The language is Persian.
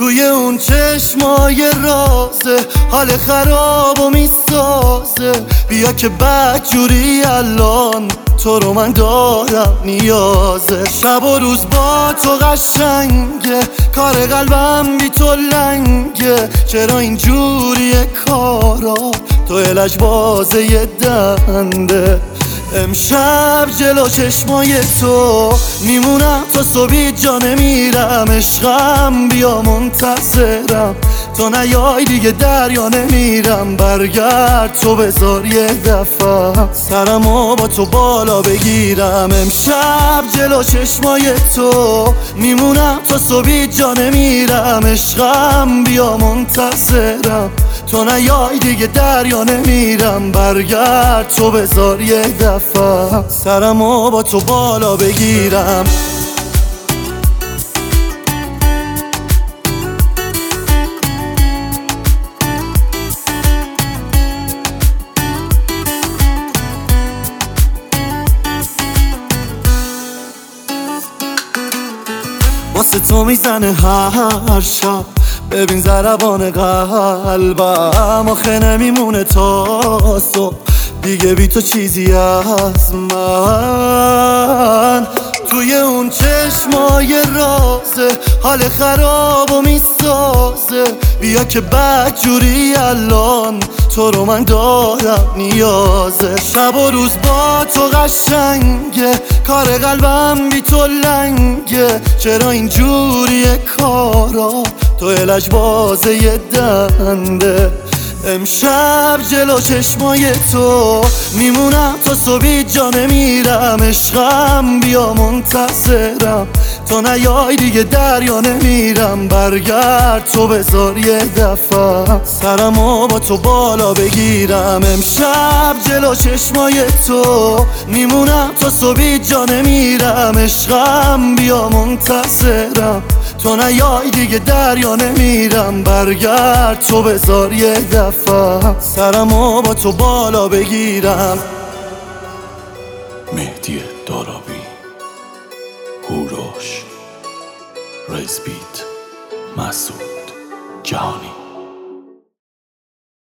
توی اون چشمای رازه حال خرابو میسازه. بیا که بدجوری الان تو رو من دارم نیازه. شب و روز با تو قشنگه، کار قلبم بی تو لنگه. چرا اینجوریه کارا، تو لجبازه یه دنده. امشب جلو چشمای تو میمونم تا صبح جا نمیرم. عشقم بیا منتظرم، تو نیای دیگه دریا نمیرم. برگرد تو بذار یه دفعه سرمو با تو بالا بگیرم. امشب جلو چشمای تو میمونم تا صبح جا نمیرم. عشقم بیا منتظرم، تو نیای دیگه دریا نمیرم. برگرد تو بذار یه دفعه سرمو با تو بالا بگیرم. واسه تو میزنه هر شب، ببین ضربان قلبم. آخه نمیمونه تا صبح دیگه بی تو چیزی از من. توی اون چشمای رازه حال خرابو میسازه. بیا که بدجوری الان تو رو من دارم نیازه. شب و روز با تو قشنگه، کار قلبم بی تو لنگه. چرا اینجوریه کارا، تو لجبازه یه دنده. امشب جلو چشمای تو میمونم تا صبح جا نمیرم. عشقم بیا منتظرم، تو نیای دیگه دریا نمیرم. برگرد تو بذار یه دفعه سرمو با تو بالا بگیرم. امشب جلو چشمای تو میمونم تا صبح جا نمیرم. عشقم بیا منتظرم، تو نیای دیگه دریا نمیرم. برگرد تو بذار یه دفعه سرمو با تو بالا بگیرم. مهدی دارابی، هوروش، ریزبیت، مسعود جهانی.